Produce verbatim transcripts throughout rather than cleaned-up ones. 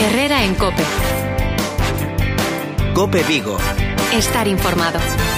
Herrera en COPE. COPE Vigo. Estar informado.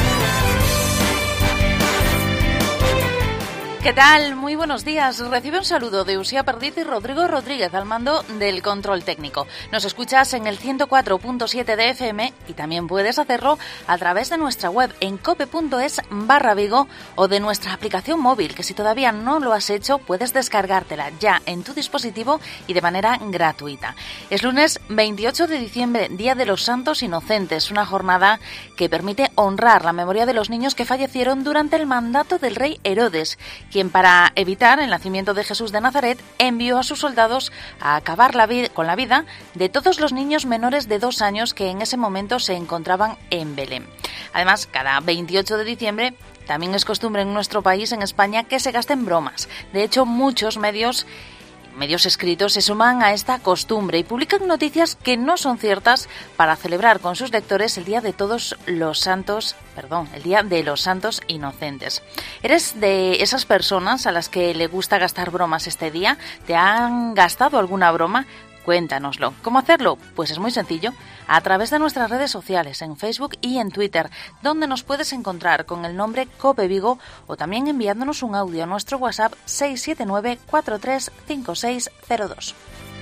¿Qué tal? Muy buenos días. Recibe un saludo de Uxía Perdiz y Rodrigo Rodríguez al mando del control técnico. Nos escuchas en el ciento cuatro punto siete de F M y también puedes hacerlo a través de nuestra web en cope.es barra Vigo o de nuestra aplicación móvil, que si todavía no lo has hecho puedes descargártela ya en tu dispositivo y de manera gratuita. Es lunes veintiocho de diciembre, Día de los Santos Inocentes, una jornada que permite honrar la memoria de los niños que fallecieron durante el mandato del rey Herodes, quien para evitar el nacimiento de Jesús de Nazaret envió a sus soldados a acabar la vid- con la vida de todos los niños menores de dos años que en ese momento se encontraban en Belén. Además, cada veintiocho de diciembre también es costumbre en nuestro país, en España, que se gasten bromas. De hecho, muchos medios Medios escritos se suman a esta costumbre y publican noticias que no son ciertas para celebrar con sus lectores el Día de Todos los Santos, perdón, el Día de los Santos Inocentes. ¿Eres de esas personas a las que le gusta gastar bromas este día? ¿Te han gastado alguna broma? Cuéntanoslo. ¿Cómo hacerlo? Pues es muy sencillo, a través de nuestras redes sociales, en Facebook y en Twitter, donde nos puedes encontrar con el nombre COPE Vigo o también enviándonos un audio a nuestro WhatsApp seis siete nueve cuatro tres cinco seis cero dos.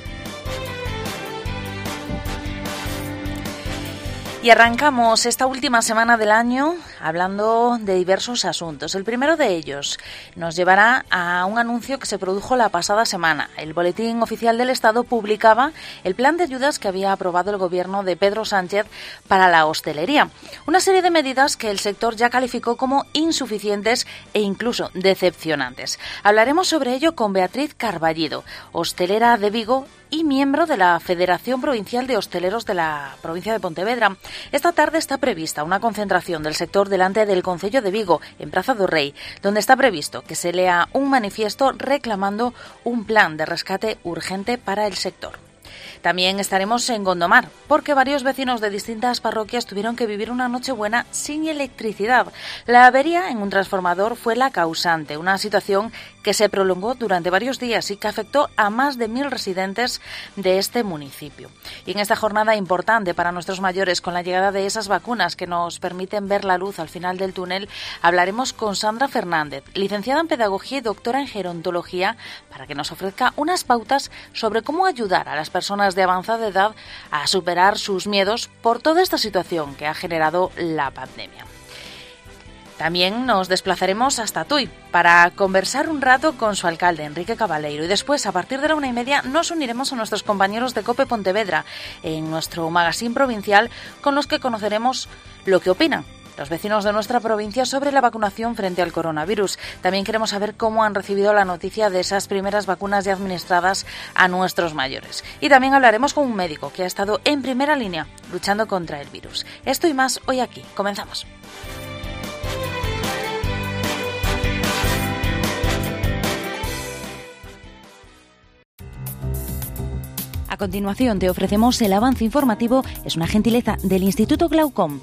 Y arrancamos esta última semana del año hablando de diversos asuntos. El primero de ellos nos llevará a un anuncio que se produjo la pasada semana. El Boletín Oficial del Estado publicaba el plan de ayudas que había aprobado el gobierno de Pedro Sánchez para la hostelería. Una serie de medidas que el sector ya calificó como insuficientes e incluso decepcionantes. Hablaremos sobre ello con Beatriz Carballido, hostelera de Vigo y miembro de la Federación Provincial de Hosteleros de la provincia de Pontevedra. Esta tarde está prevista una concentración del sector delante del Concello de Vigo, en Praza do Rei, donde está previsto que se lea un manifiesto reclamando un plan de rescate urgente para el sector. También estaremos en Gondomar, porque varios vecinos de distintas parroquias tuvieron que vivir una Nochebuena sin electricidad. La avería en un transformador fue la causante, una situación que se prolongó durante varios días y que afectó a más de mil residentes de este municipio. Y en esta jornada importante para nuestros mayores, con la llegada de esas vacunas que nos permiten ver la luz al final del túnel, hablaremos con Sandra Fernández, licenciada en Pedagogía y doctora en Gerontología, para que nos ofrezca unas pautas sobre cómo ayudar a las personas de avanzada edad a superar sus miedos por toda esta situación que ha generado la pandemia. También nos desplazaremos hasta Tui para conversar un rato con su alcalde, Enrique Cabaleiro, y después, a partir de la una y media, nos uniremos a nuestros compañeros de COPE Pontevedra en nuestro magazín provincial, con los que conoceremos lo que opinan los vecinos de nuestra provincia sobre la vacunación frente al coronavirus. También queremos saber cómo han recibido la noticia de esas primeras vacunas ya administradas a nuestros mayores. Y también hablaremos con un médico que ha estado en primera línea luchando contra el virus. Esto y más hoy aquí. Comenzamos. A continuación te ofrecemos el avance informativo. Es una gentileza del Instituto Glaucom.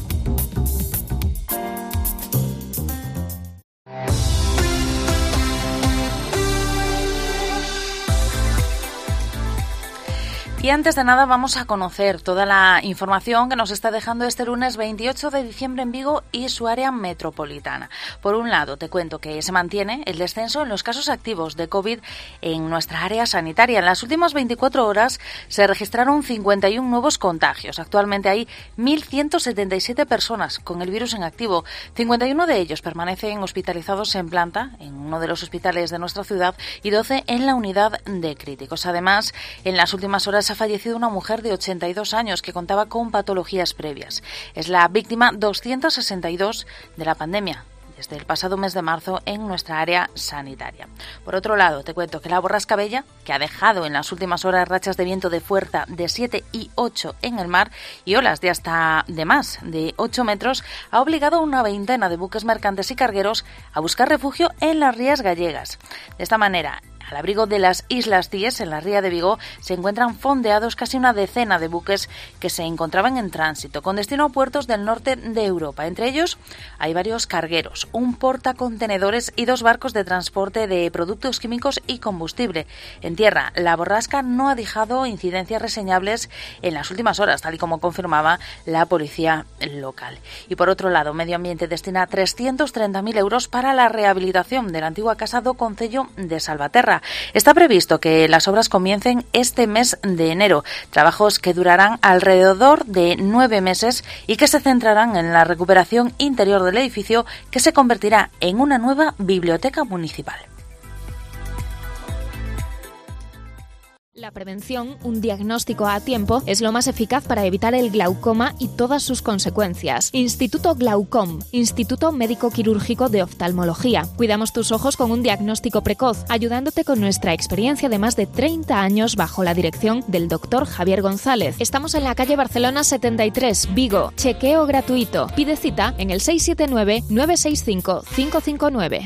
Y antes de nada vamos a conocer toda la información que nos está dejando este lunes veintiocho de diciembre en Vigo y su área metropolitana. Por un lado, te cuento que se mantiene el descenso en los casos activos de COVID en nuestra área sanitaria. En las últimas veinticuatro horas se registraron cincuenta y uno nuevos contagios. Actualmente hay mil ciento setenta y siete personas con el virus en activo. cincuenta y uno de ellos permanecen hospitalizados en planta, en uno de los hospitales de nuestra ciudad, y doce en la unidad de críticos. Además, en las últimas horas ha fallecido una mujer de ochenta y dos años que contaba con patologías previas. Es la víctima doscientos sesenta y dos de la pandemia desde el pasado mes de marzo en nuestra área sanitaria. Por otro lado, te cuento que la borrasca Bella, que ha dejado en las últimas horas rachas de viento de fuerza de siete y ocho en el mar y olas de hasta de más de ocho metros, ha obligado a una veintena de buques mercantes y cargueros a buscar refugio en las rías gallegas. De esta manera, Al abrigo de las Islas Cíes, en la ría de Vigo, se encuentran fondeados casi una decena de buques que se encontraban en tránsito, con destino a puertos del norte de Europa. Entre ellos hay varios cargueros, un portacontenedores y dos barcos de transporte de productos químicos y combustible. En tierra, la borrasca no ha dejado incidencias reseñables en las últimas horas, tal y como confirmaba la policía local. Y por otro lado, Medio Ambiente destina trescientos treinta mil euros para la rehabilitación de la antigua casa do Concello de Salvaterra. Está previsto que las obras comiencen este mes de enero, trabajos que durarán alrededor de nueve meses y que se centrarán en la recuperación interior del edificio, que se convertirá en una nueva biblioteca municipal. La prevención, un diagnóstico a tiempo, es lo más eficaz para evitar el glaucoma y todas sus consecuencias. Instituto Glaucom, Instituto Médico Quirúrgico de Oftalmología. Cuidamos tus ojos con un diagnóstico precoz, ayudándote con nuestra experiencia de más de treinta años bajo la dirección del doctor Javier González. Estamos en la calle Barcelona setenta y tres, Vigo. Chequeo gratuito. Pide cita en el seis siete nueve, nueve seis cinco, cinco cinco nueve.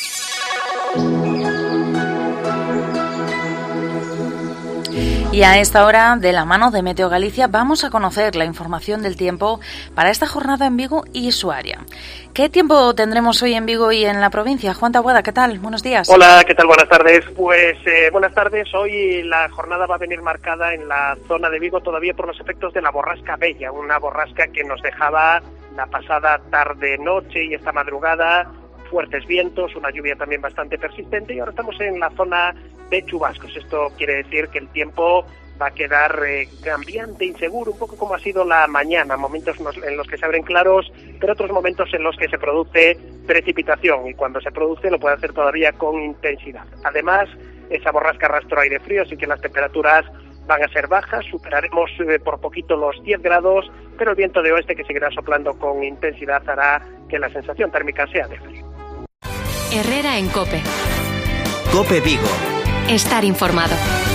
Y a esta hora, de la mano de Meteo Galicia, vamos a conocer la información del tiempo para esta jornada en Vigo y su área. ¿Qué tiempo tendremos hoy en Vigo y en la provincia? Juan Taboada, ¿qué tal? Buenos días. Hola, ¿qué tal? Buenas tardes. Pues eh, buenas tardes. Hoy la jornada va a venir marcada en la zona de Vigo todavía por los efectos de la borrasca Bella, una borrasca que nos dejaba la pasada tarde-noche y esta madrugada fuertes vientos, una lluvia también bastante persistente, y ahora estamos en la zona de chubascos. Esto quiere decir que el tiempo va a quedar eh, cambiante, inseguro, un poco como ha sido la mañana, momentos en los que se abren claros, pero otros momentos en los que se produce precipitación, y cuando se produce lo puede hacer todavía con intensidad. Además, esa borrasca arrastró aire frío, así que las temperaturas van a ser bajas, superaremos eh, por poquito los diez grados, pero el viento de oeste, que seguirá soplando con intensidad, hará que la sensación térmica sea de frío. Herrera en COPE. COPE Vigo. Estar informado.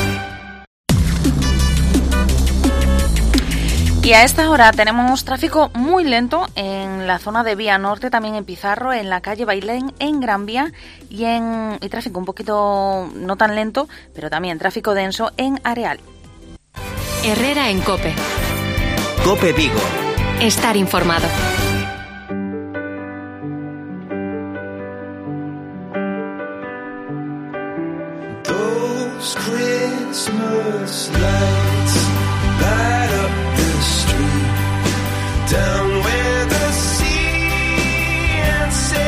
Y a esta hora tenemos tráfico muy lento en la zona de Vía Norte, también en Pizarro, en la calle Bailén, en Gran Vía, y en y tráfico un poquito no tan lento, pero también tráfico denso en Areal. Herrera en COPE. COPE Vigo. Estar informado. Christmas lights light up the street down where the sea and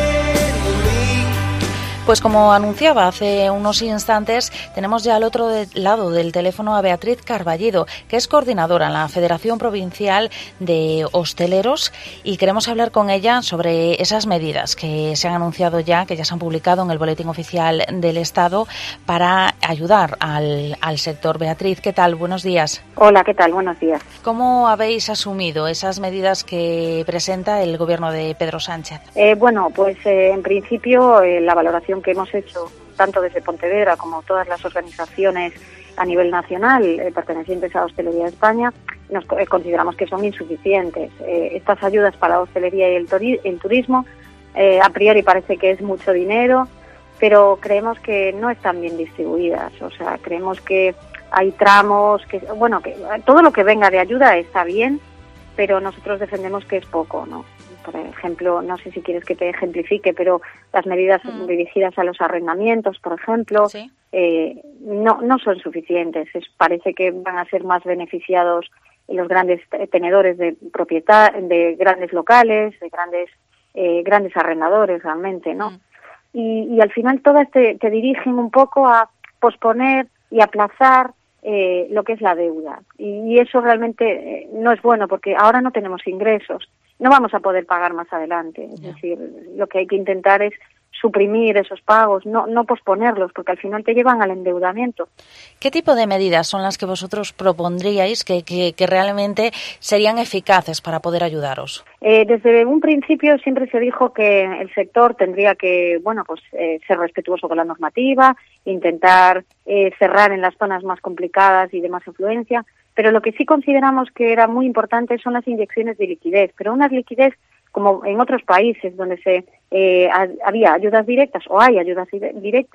sail me. Pues como anunciaba hace unos instantes, tenemos ya al otro de, lado del teléfono a Beatriz Carballido, que es coordinadora en la Federación Provincial de Hosteleros, y queremos hablar con ella sobre esas medidas que se han anunciado ya, que ya se han publicado en el Boletín Oficial del Estado para ayudar al, al sector. Beatriz, ¿qué tal? Buenos días. Hola, ¿qué tal? Buenos días. ¿Cómo habéis asumido esas medidas que presenta el Gobierno de Pedro Sánchez? Eh, bueno, pues eh, en principio eh, la valoración que hemos hecho tanto desde Pontevedra como todas las organizaciones a nivel nacional eh, pertenecientes a Hostelería de España, nos eh, consideramos que son insuficientes. Eh, estas ayudas para la hostelería y el, tori- el turismo eh, a priori parece que es mucho dinero, pero creemos que no están bien distribuidas. O sea, creemos que hay tramos, que bueno, que todo lo que venga de ayuda está bien, pero nosotros defendemos que es poco, ¿no? Por ejemplo, no sé si quieres que te ejemplifique, pero las medidas mm. dirigidas a los arrendamientos, por ejemplo, ¿sí? eh, no no son suficientes. Es, parece que van a ser más beneficiados los grandes tenedores de propiedad, de grandes locales, de grandes eh, grandes arrendadores realmente, ¿no? Mm. Y, y al final todas te, te dirigen un poco a posponer y aplazar eh, lo que es la deuda. Y, y eso realmente eh, no es bueno, porque ahora no tenemos ingresos. No vamos a poder pagar más adelante. Es yeah. decir, lo que hay que intentar es suprimir esos pagos, no, no posponerlos, porque al final te llevan al endeudamiento. ¿Qué tipo de medidas son las que vosotros propondríais que, que, que realmente serían eficaces para poder ayudaros? Eh, desde un principio siempre se dijo que el sector tendría que, bueno, pues eh, ser respetuoso con la normativa, intentar eh, cerrar en las zonas más complicadas y de más influencia, pero lo que sí consideramos que era muy importante son las inyecciones de liquidez, pero una liquidez como en otros países donde se eh, había ayudas directas o hay ayudas directas,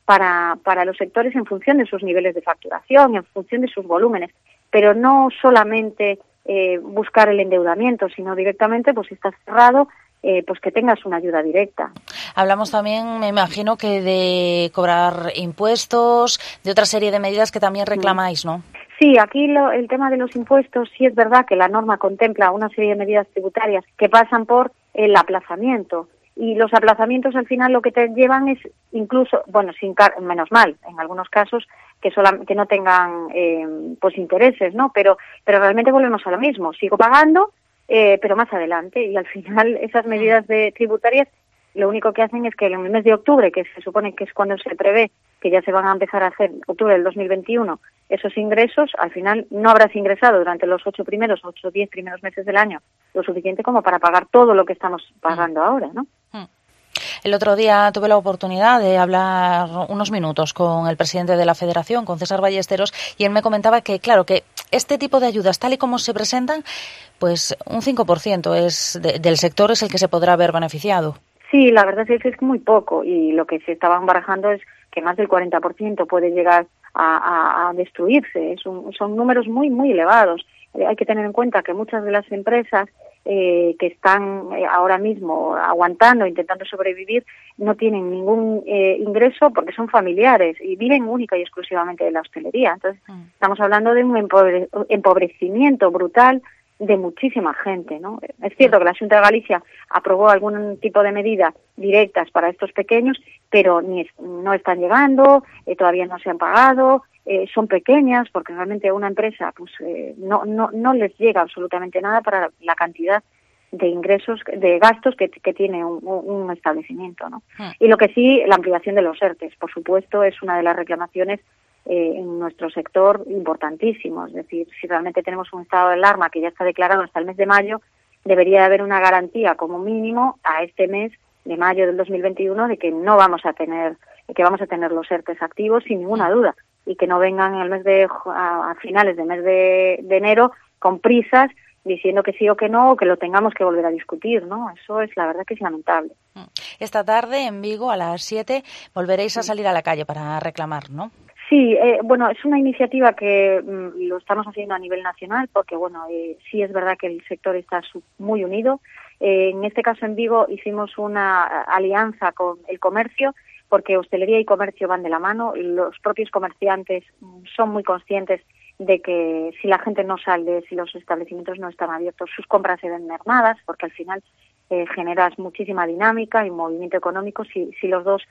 para, para los sectores en función de sus niveles de facturación, en función de sus volúmenes, pero no solamente eh, buscar el endeudamiento, sino directamente, pues si estás cerrado, eh, pues que tengas una ayuda directa. Hablamos también, me imagino, que de cobrar impuestos, de otra serie de medidas que también reclamáis, ¿no? Sí, aquí lo, el tema de los impuestos, sí es verdad que la norma contempla una serie de medidas tributarias que pasan por el aplazamiento. Y los aplazamientos al final lo que te llevan es incluso, bueno, sin car- menos mal, en algunos casos, que sola, que no tengan eh, pues intereses, ¿no? Pero pero realmente volvemos a lo mismo, sigo pagando, eh, pero más adelante, y al final esas medidas de tributarias lo único que hacen es que en el mes de octubre, que se supone que es cuando se prevé que ya se van a empezar a hacer, octubre del dos mil veintiuno, esos ingresos, al final no habrás ingresado durante los ocho primeros, ocho o diez primeros meses del año lo suficiente como para pagar todo lo que estamos pagando mm. ahora, ¿no? Mm. El otro día tuve la oportunidad de hablar unos minutos con el presidente de la Federación, con César Ballesteros, y él me comentaba que, claro, que este tipo de ayudas, tal y como se presentan, pues un cinco por ciento es de, del sector es el que se podrá ver beneficiado. Sí, la verdad es que es muy poco, y lo que se estaban barajando es que más del cuarenta por ciento puede llegar a, a, a destruirse. Es un, son números muy, muy elevados. Eh, hay que tener en cuenta que muchas de las empresas eh, que están eh, ahora mismo aguantando, intentando sobrevivir, no tienen ningún eh, ingreso porque son familiares y viven única y exclusivamente de la hostelería. Entonces, mm. estamos hablando de un empobre- empobrecimiento brutal de muchísima gente, ¿no? Es cierto que la Xunta de Galicia aprobó algún tipo de medidas directas para estos pequeños, pero ni es, no están llegando, eh, todavía no se han pagado, eh, son pequeñas porque realmente a una empresa pues eh, no no no les llega absolutamente nada para la cantidad de ingresos, de gastos que, que tiene un, un establecimiento, ¿no? Hmm. Y lo que sí, la ampliación de los ERTES, por supuesto, es una de las reclamaciones Eh, en nuestro sector importantísimo. Es decir, si realmente tenemos un estado de alarma que ya está declarado hasta el mes de mayo, debería haber una garantía como mínimo a este mes de mayo del dos mil veintiuno de que no vamos a tener, que vamos a tener los ERTES activos sin ninguna duda, y que no vengan en el mes de a, a finales del mes de, de enero con prisas diciendo que sí o que no, o que lo tengamos que volver a discutir, ¿no? Eso es la verdad que es lamentable. Esta tarde en Vigo a las siete volveréis a salir a la calle para reclamar, ¿no? Sí, eh, bueno, es una iniciativa que mm, lo estamos haciendo a nivel nacional porque, bueno, eh, sí es verdad que el sector está muy unido. Eh, en este caso en Vigo hicimos una alianza con el comercio porque hostelería y comercio van de la mano. Los propios comerciantes mm, son muy conscientes de que si la gente no sale, si los establecimientos no están abiertos, sus compras se ven mermadas porque al final eh, generas muchísima dinámica y movimiento económico si, si los dos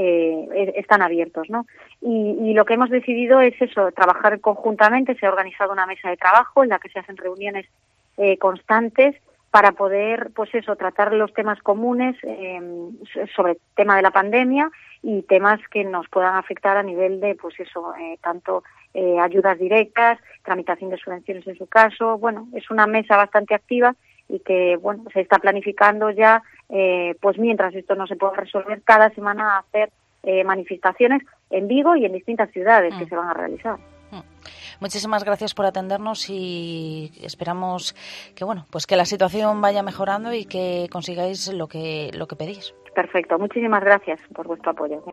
Eh, están abiertos, ¿no? Y, y lo que hemos decidido es eso, trabajar conjuntamente. Se ha organizado una mesa de trabajo en la que se hacen reuniones eh, constantes para poder, pues eso, tratar los temas comunes eh, sobre el tema de la pandemia y temas que nos puedan afectar a nivel de, pues eso, eh, tanto eh, ayudas directas, tramitación de subvenciones en su caso. Bueno, es una mesa bastante activa y que, bueno, se está planificando ya, eh, pues mientras esto no se pueda resolver, cada semana hacer eh, manifestaciones en Vigo y en distintas ciudades mm. que se van a realizar. Mm. Muchísimas gracias por atendernos y esperamos que, bueno, pues que la situación vaya mejorando y que consigáis lo que, lo que pedís. Perfecto, muchísimas gracias por vuestro apoyo.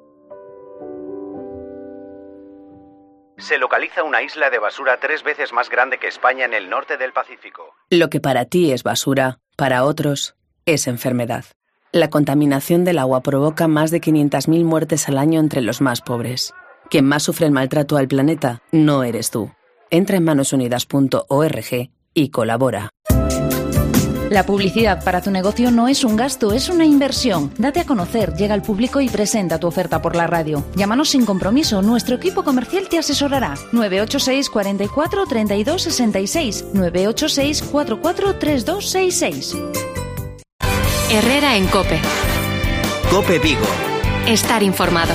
Se localiza una isla de basura tres veces más grande que España en el norte del Pacífico. Lo que para ti es basura, para otros es enfermedad. La contaminación del agua provoca más de quinientas mil muertes al año entre los más pobres. Quien más sufre el maltrato al planeta no eres tú. Entra en manos unidas punto org y colabora. La publicidad para tu negocio no es un gasto, es una inversión. Date a conocer, llega al público y presenta tu oferta por la radio. Llámanos sin compromiso, nuestro equipo comercial te asesorará. nueve ocho seis, cuarenta y cuatro, treinta y dos, sesenta y seis. nueve ocho seis, cuarenta y cuatro, treinta y dos, sesenta y seis. Herrera en COPE. COPE Vigo. Estar informado.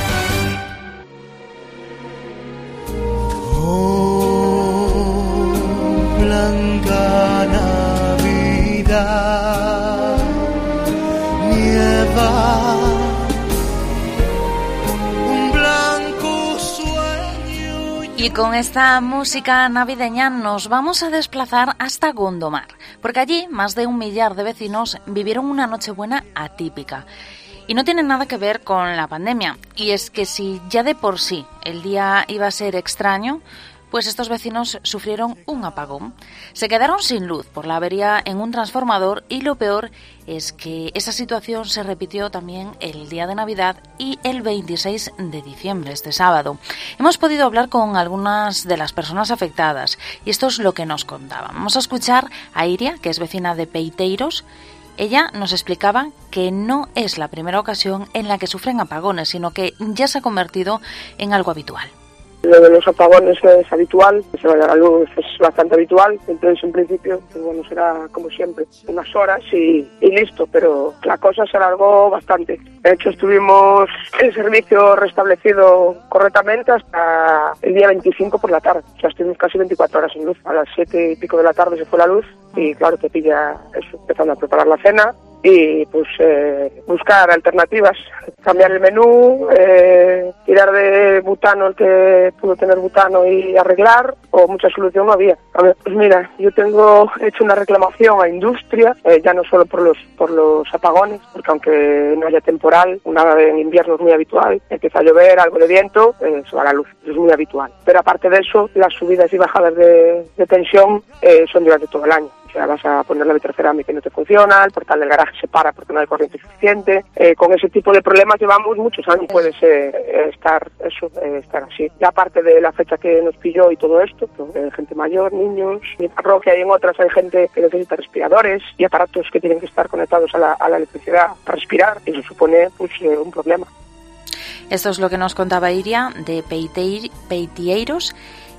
Oh, blanca Navidad, nieva, un blanco sueño. Y con esta música navideña nos vamos a desplazar hasta Gondomar, porque allí más de un millar de vecinos vivieron una Nochebuena atípica. Y no tiene nada que ver con la pandemia. Y es que si ya de por sí el día iba a ser extraño, pues estos vecinos sufrieron un apagón. Se quedaron sin luz por la avería en un transformador y lo peor es que esa situación se repitió también el día de Navidad y el veintiséis de diciembre, este sábado. Hemos podido hablar con algunas de las personas afectadas y esto es lo que nos contaban. Vamos a escuchar a Iria, que es vecina de Peiteiros. Ella nos explicaba que no es la primera ocasión en la que sufren apagones, sino que ya se ha convertido en algo habitual. Lo de los apagones es habitual, se vaya la luz es bastante habitual, entonces en principio pues bueno, será como siempre, unas horas y, y listo, pero la cosa se alargó bastante. De hecho estuvimos el servicio restablecido correctamente hasta el día veinticinco por la tarde, o sea estuvimos casi veinticuatro horas sin luz. A las siete y pico de la tarde se fue la luz y claro, te pilla eso, empezando a preparar la cena y pues eh, buscar alternativas, cambiar el menú, eh, tirar de butano el que pudo tener butano y arreglar, o mucha solución no había. A ver, pues mira, yo tengo hecho una reclamación a industria, eh, ya no solo por los por los apagones, porque aunque no haya temporal, una en invierno es muy habitual, empieza a llover, algo de viento, eh, se va la luz, es muy habitual. Pero aparte de eso, las subidas y bajadas de, de tensión eh, son durante todo el año. O sea, vas a poner la vitrocerámica y no te funciona, el portal del garaje se para porque no hay corriente suficiente. Eh, con ese tipo de problemas llevamos muchos años. Puede ser eh, estar eso, eh, estar así. Y aparte de la fecha que nos pilló y todo esto, pues, eh, gente mayor, niños, en mi parroquia y en otras hay gente que necesita respiradores y aparatos que tienen que estar conectados a la, a la electricidad para respirar. Y eso supone pues, eh, un problema. Esto es lo que nos contaba Iria de Peiteir, Peiteiros.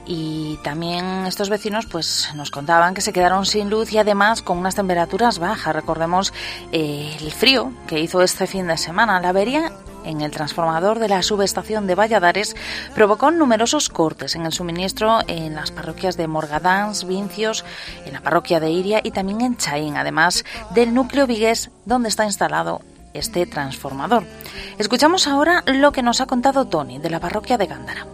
Y también estos vecinos pues nos contaban que se quedaron sin luz y además con unas temperaturas bajas. Recordemos eh, el frío que hizo este fin de semana. La avería en el transformador de la subestación de Valladares provocó numerosos cortes en el suministro en las parroquias de Morgadans, Vincios, en la parroquia de Iria y también en Chaín, además del núcleo vigués donde está instalado este transformador. Escuchamos ahora lo que nos ha contado Tony de la parroquia de Gándara.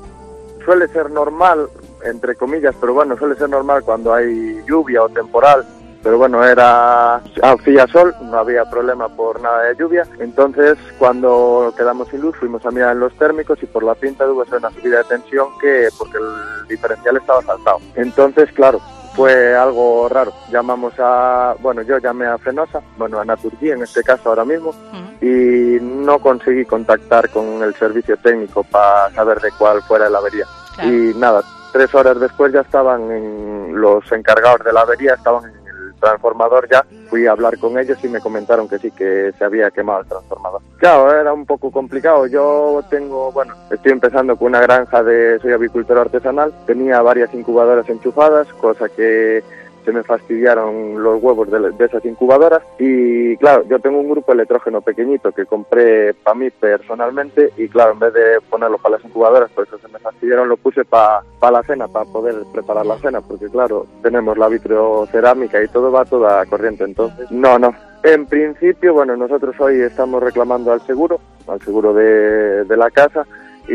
Suele ser normal, entre comillas, pero bueno, suele ser normal cuando hay lluvia o temporal, pero bueno, era hacía sol, no había problema por nada de lluvia, entonces cuando quedamos sin luz fuimos a mirar en los térmicos y por la pinta tuvo una subida de tensión que porque el diferencial estaba saltado. Entonces, claro, fue algo raro. Llamamos a, bueno, yo llamé a Fenosa, bueno, a Naturgy en este caso ahora mismo, uh-huh. y no conseguí contactar con el servicio técnico para saber de cuál fuera la avería. Claro. Y nada, tres horas después ya estaban en, los encargados de la avería, estaban en el transformador ya. Fui a hablar con ellos y me comentaron que sí, que se había quemado el transformador. Claro, era un poco complicado. Yo tengo, bueno, estoy empezando con una granja de, soy avicultor artesanal. Tenía varias incubadoras enchufadas, cosa que se me fastidiaron los huevos de, de esas incubadoras. Y claro, yo tengo un grupo de electrógeno pequeñito que compré para mí personalmente y claro, en vez de ponerlo para las incubadoras, por eso se me fastidiaron, lo puse para pa la cena, para poder preparar la cena, porque claro, tenemos la vitrocerámica y todo va toda corriente, entonces no, no. En principio, bueno, nosotros hoy estamos reclamando al seguro, al seguro de, de la casa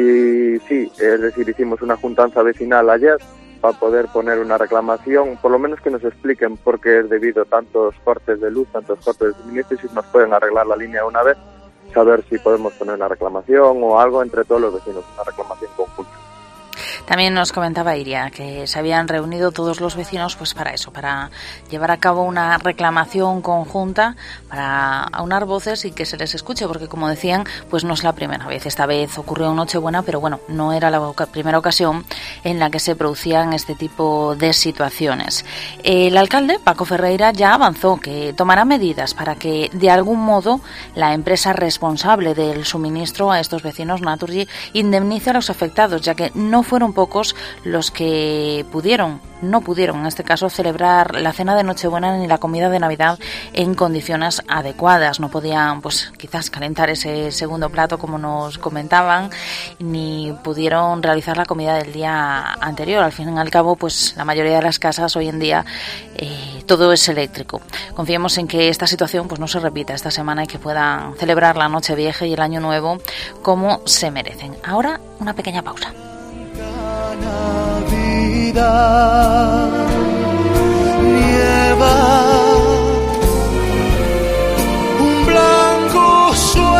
y sí, es decir, hicimos una juntanza vecinal ayer para poder poner una reclamación, por lo menos que nos expliquen por qué es debido a tantos cortes de luz, tantos cortes de suministro y si nos pueden arreglar la línea una vez, saber si podemos poner una reclamación o algo entre todos los vecinos, una reclamación conjunta. También nos comentaba Iria que se habían reunido todos los vecinos pues para eso, para llevar a cabo una reclamación conjunta, para aunar voces y que se les escuche, porque como decían, pues no es la primera vez. Esta vez ocurrió en Nochebuena, pero bueno, no era la primera ocasión en la que se producían este tipo de situaciones. El alcalde, Paco Ferreira, ya avanzó que tomará medidas para que de algún modo la empresa responsable del suministro a estos vecinos, Naturgy, indemnice a los afectados, ya que no fueron pocos los que pudieron, no pudieron en este caso celebrar la cena de Nochebuena ni la comida de Navidad en condiciones adecuadas. No podían pues quizás calentar ese segundo plato como nos comentaban, ni pudieron realizar la comida del día anterior. Al fin y al cabo pues la mayoría de las casas hoy en día eh, todo es eléctrico. Confiemos en que esta situación pues no se repita esta semana y que puedan celebrar la Nochevieja y el Año Nuevo como se merecen. Ahora una pequeña pausa. Navidad, nieva, un blanco sueño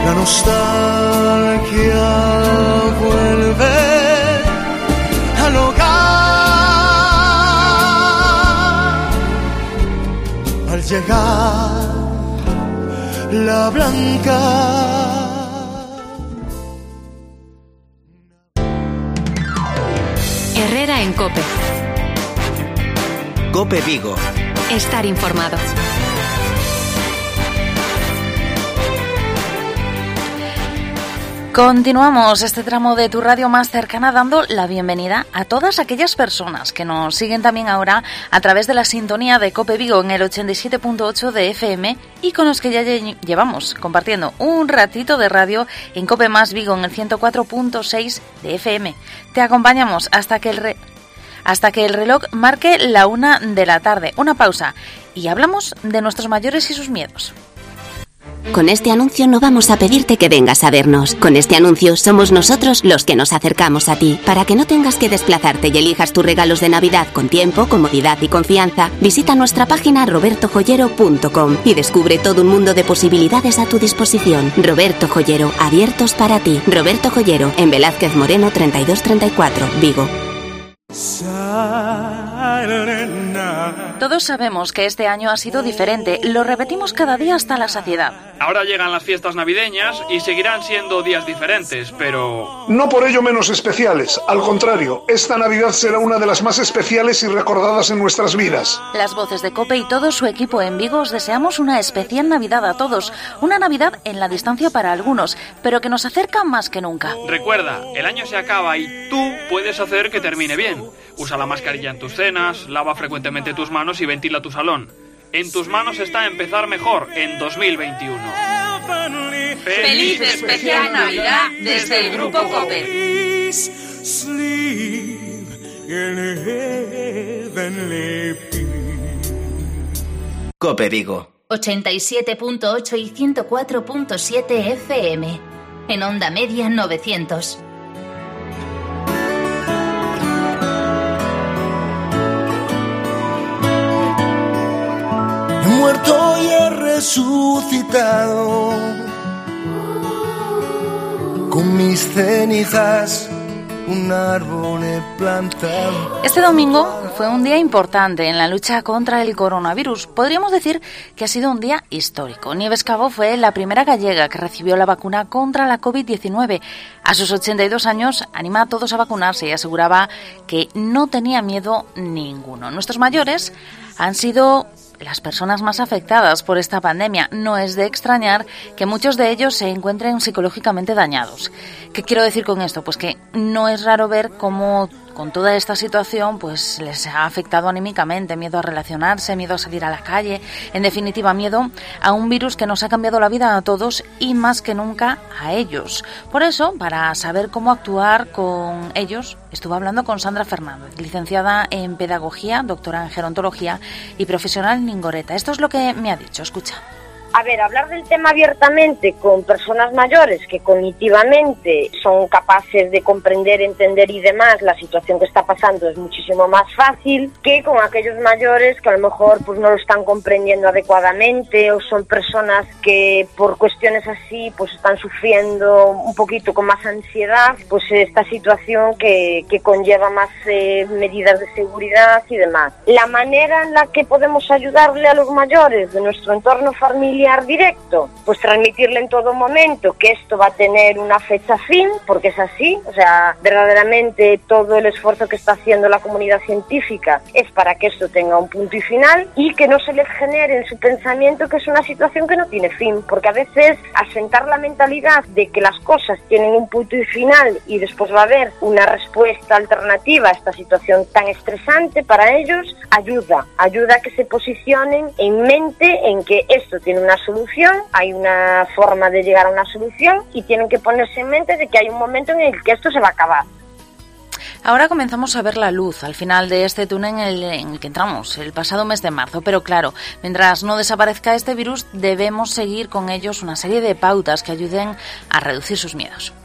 La nostalgia vuelve al hogar al llegar la blanca. Herrera en COPE. COPE Vigo. Estar informado. Continuamos este tramo de tu radio más cercana dando la bienvenida a todas aquellas personas que nos siguen también ahora a través de la sintonía de COPE Vigo en el ochenta y siete punto ocho de F M y con los que ya llevamos compartiendo un ratito de radio en COPE más Vigo en el ciento cuatro punto seis de F M. Te acompañamos hasta que el re... hasta que el reloj marque la una de la tarde. Una pausa y hablamos de nuestros mayores y sus miedos. Con este anuncio no vamos a pedirte que vengas a vernos. Con este anuncio somos nosotros los que nos acercamos a ti. Para que no tengas que desplazarte y elijas tus regalos de Navidad con tiempo, comodidad y confianza, visita nuestra página roberto joyero punto com y descubre todo un mundo de posibilidades a tu disposición. Roberto Joyero, abiertos para ti. Roberto Joyero, en Velázquez Moreno treinta y dos treinta y cuatro, Vigo. Todos sabemos que este año ha sido diferente, lo repetimos cada día hasta la saciedad. Ahora llegan las fiestas navideñas y seguirán siendo días diferentes, pero... No por ello menos especiales, al contrario, esta Navidad será una de las más especiales y recordadas en nuestras vidas. Las voces de COPE y todo su equipo en Vigo os deseamos una especial Navidad a todos, una Navidad en la distancia para algunos, pero que nos acerca más que nunca. Recuerda, el año se acaba y tú puedes hacer que termine bien. Usa la mascarilla en tus cenas, lava frecuentemente tus manos y ventila tu salón. En tus manos está empezar mejor en dos mil veintiuno. ¡Feliz especial Navidad desde el Grupo COPE! COPE Vigo. ochenta y siete punto ocho y ciento cuatro punto siete F M. En onda media novecientos. Muerto y he resucitado con mis cenizas, un árbol he plantado. Este domingo fue un día importante en la lucha contra el coronavirus. Podríamos decir que ha sido un día histórico. Nieves Cabo fue la primera gallega que recibió la vacuna contra la covid diecinueve. A sus ochenta y dos años anima a todos a vacunarse y aseguraba que no tenía miedo ninguno. Nuestros mayores han sido las personas más afectadas por esta pandemia. No es de extrañar que muchos de ellos se encuentren psicológicamente dañados. ¿Qué quiero decir con esto? Pues que no es raro ver cómo con toda esta situación pues les ha afectado anímicamente, miedo a relacionarse, miedo a salir a la calle, en definitiva miedo a un virus que nos ha cambiado la vida a todos y más que nunca a ellos. Por eso, para saber cómo actuar con ellos, estuve hablando con Sandra Fernández, licenciada en Pedagogía, doctora en Gerontología y profesional ningoreta. Esto es lo que me ha dicho, escucha. A ver, hablar del tema abiertamente con personas mayores que cognitivamente son capaces de comprender, entender y demás la situación que está pasando es muchísimo más fácil que con aquellos mayores que a lo mejor pues no lo están comprendiendo adecuadamente o son personas que por cuestiones así pues están sufriendo un poquito con más ansiedad, pues esta situación que, que conlleva más eh, medidas de seguridad y demás. La manera en la que podemos ayudarle a los mayores de nuestro entorno familiar directo, pues transmitirle en todo momento que esto va a tener una fecha fin, porque es así, o sea, verdaderamente todo el esfuerzo que está haciendo la comunidad científica es para que esto tenga un punto y final y que no se les genere en su pensamiento que es una situación que no tiene fin, porque a veces asentar la mentalidad de que las cosas tienen un punto y final y después va a haber una respuesta alternativa a esta situación tan estresante para ellos, ayuda, ayuda a que se posicionen en mente en que esto tiene una solución, hay una forma de llegar a una solución y tienen que ponerse en mente de que hay un momento en el que esto se va a acabar. Ahora comenzamos a ver la luz al final de este túnel en el, en el que entramos el pasado mes de marzo, pero claro, mientras no desaparezca este virus debemos seguir con ellos una serie de pautas que ayuden a reducir sus miedos.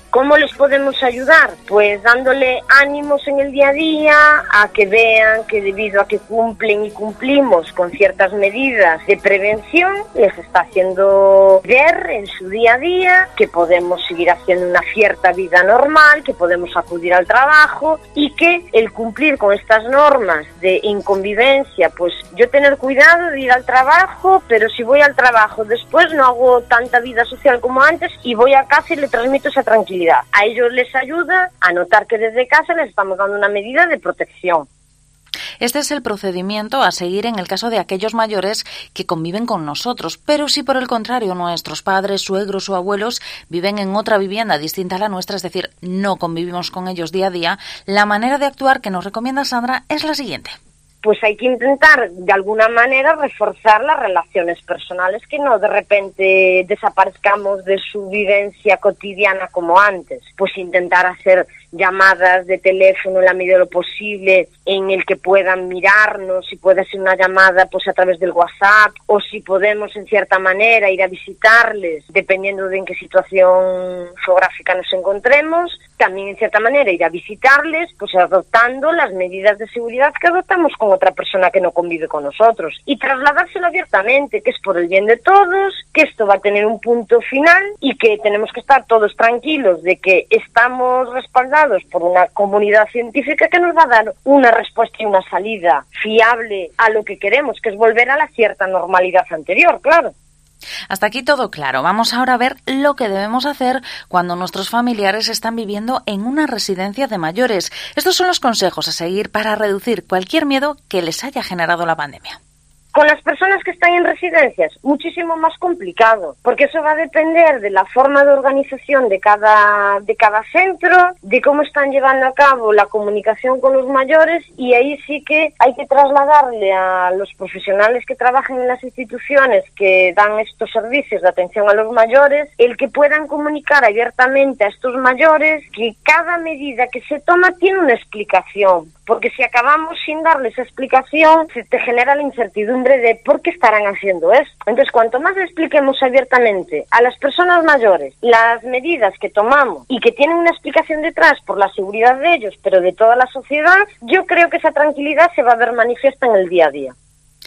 ¿Cómo les podemos ayudar? Pues dándole ánimos en el día a día, a que vean que debido a que cumplen y cumplimos con ciertas medidas de prevención, les está haciendo ver en su día a día que podemos seguir haciendo una cierta vida normal, que podemos acudir al trabajo y que el cumplir con estas normas de inconvivencia, pues yo tener cuidado de ir al trabajo, pero si voy al trabajo después no hago tanta vida social como antes y voy a casa y le transmito esa tranquilidad. A ellos les ayuda a notar que desde casa les estamos dando una medida de protección. Este es el procedimiento a seguir en el caso de aquellos mayores que conviven con nosotros, pero si por el contrario nuestros padres, suegros o abuelos viven en otra vivienda distinta a la nuestra, es decir, no convivimos con ellos día a día, la manera de actuar que nos recomienda Sandra es la siguiente. Pues hay que intentar de alguna manera reforzar las relaciones personales, que no de repente desaparezcamos de su vivencia cotidiana como antes. Pues intentar hacer llamadas de teléfono en la medida de lo posible en el que puedan mirarnos, si puede ser una llamada pues a través del WhatsApp, o si podemos en cierta manera ir a visitarles dependiendo de en qué situación geográfica nos encontremos, también en cierta manera ir a visitarles pues adoptando las medidas de seguridad que adoptamos con otra persona que no convive con nosotros, y trasladárselo abiertamente, que es por el bien de todos, que esto va a tener un punto final y que tenemos que estar todos tranquilos de que estamos respaldados por una comunidad científica que nos va a dar una respuesta y una salida fiable a lo que queremos, que es volver a la cierta normalidad anterior, claro. Hasta aquí todo claro. Vamos ahora a ver lo que debemos hacer cuando nuestros familiares están viviendo en una residencia de mayores. Estos son los consejos a seguir para reducir cualquier miedo que les haya generado la pandemia. Con las personas que están en residencias, muchísimo más complicado, porque eso va a depender de la forma de organización de cada, de cada centro, de cómo están llevando a cabo la comunicación con los mayores, y ahí sí que hay que trasladarle a los profesionales que trabajan en las instituciones que dan estos servicios de atención a los mayores, el que puedan comunicar abiertamente a estos mayores que cada medida que se toma tiene una explicación. Porque si acabamos sin darles esa explicación, se te genera la incertidumbre de por qué estarán haciendo esto. Entonces, cuanto más le expliquemos abiertamente a las personas mayores las medidas que tomamos y que tienen una explicación detrás por la seguridad de ellos, pero de toda la sociedad, yo creo que esa tranquilidad se va a ver manifiesta en el día a día.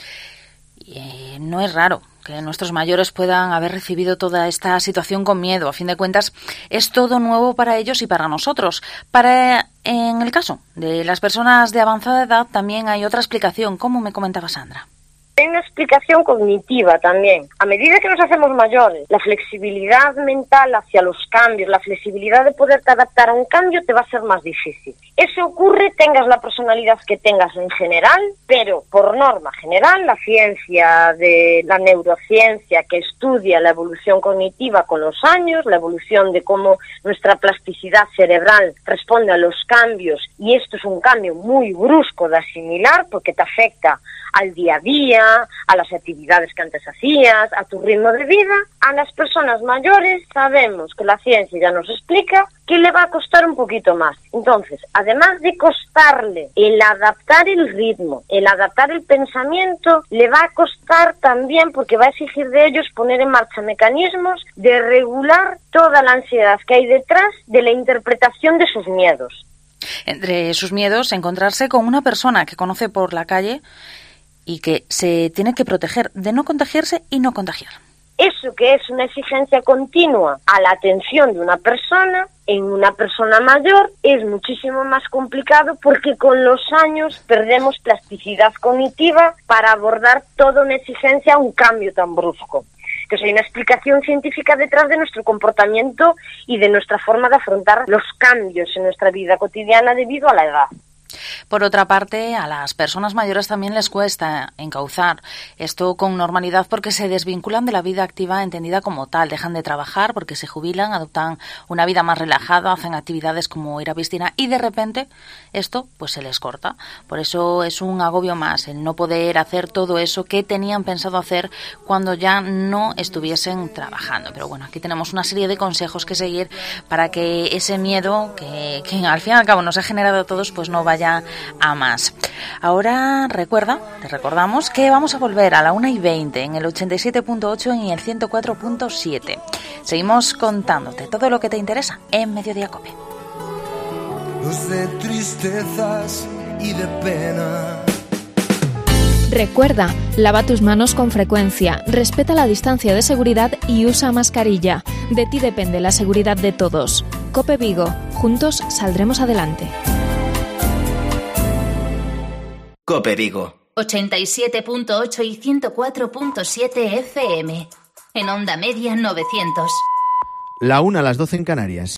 Eh, no es raro que nuestros mayores puedan haber recibido toda esta situación con miedo. A fin de cuentas, es todo nuevo para ellos y para nosotros. Para, en el caso de las personas de avanzada edad, también hay otra explicación, como me comentaba Sandra. Hay una explicación cognitiva también. A medida que nos hacemos mayores, la flexibilidad mental hacia los cambios, la flexibilidad de poderte adaptar a un cambio te va a ser más difícil. Eso ocurre, tengas la personalidad que tengas en general, pero por norma general, la ciencia de la neurociencia que estudia la evolución cognitiva con los años, la evolución de cómo nuestra plasticidad cerebral responde a los cambios, y esto es un cambio muy brusco de asimilar porque te afecta al día a día, a las actividades que antes hacías, a tu ritmo de vida. A las personas mayores sabemos que la ciencia ya nos explica que le va a costar un poquito más. Entonces, además de costarle el adaptar el ritmo, el adaptar el pensamiento, le va a costar también porque va a exigir de ellos poner en marcha mecanismos de regular toda la ansiedad que hay detrás de la interpretación de sus miedos. Entre sus miedos, encontrarse con una persona que conoce por la calle y que se tiene que proteger de no contagiarse y no contagiar. Eso que es una exigencia continua a la atención de una persona, en una persona mayor, es muchísimo más complicado porque con los años perdemos plasticidad cognitiva para abordar toda una exigencia a un cambio tan brusco. Que hay una explicación científica detrás de nuestro comportamiento y de nuestra forma de afrontar los cambios en nuestra vida cotidiana debido a la edad. Por otra parte, a las personas mayores también les cuesta encauzar esto con normalidad porque se desvinculan de la vida activa entendida como tal, dejan de trabajar porque se jubilan, adoptan una vida más relajada, hacen actividades como ir a piscina y de repente esto pues se les corta. Por eso es un agobio más el no poder hacer todo eso que tenían pensado hacer cuando ya no estuviesen trabajando. Pero bueno, aquí tenemos una serie de consejos que seguir para que ese miedo que, que al fin y al cabo nos ha generado a todos pues no vaya nunca a más. Ahora recuerda, te recordamos que vamos a volver a la una y veinte en el ochenta y siete punto ocho y en el ciento cuatro punto siete. Seguimos contándote todo lo que te interesa en Mediodía Cope. Los de tristezas y de pena. Recuerda, lava tus manos con frecuencia, respeta la distancia de seguridad y usa mascarilla. De ti depende la seguridad de todos. Cope Vigo, juntos saldremos adelante. Cope Vigo. ochenta y siete punto ocho y ciento cuatro punto siete F M. En onda media novecientos. La una a las doce en Canarias.